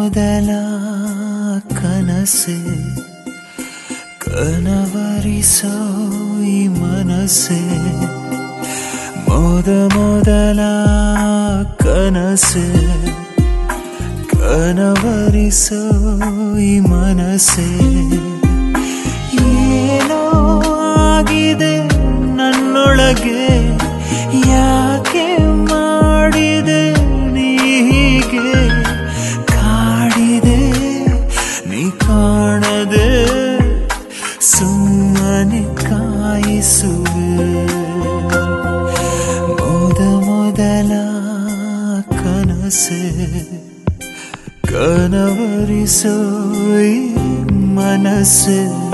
ಮೊದಲ ಕನಸೆ ಕನವರಿಸೋ ಈ ಮನಸ್ಸೆ ಮೊದಲ ಕನಸೆ ಕನವರಿಸೋ ಈ ಮನಸ್ಸೆ ಏನೋ ಆಗಿದೆ ನನ್ನೊಳಗೆ ಯಾಕೆ ಮಾಡಿದೆ ನೀ ಹೀಗೆ ಕಾಡಿದೆ ನೀ ಕಾಣದೆ ಸುಮ್ಮನೆ ಕಾಯಿಸುವೆ ಮೊದಲ ಕನಸೆ ಕನವರಿಸೋ ಈ ಮನಸ್ಸೆ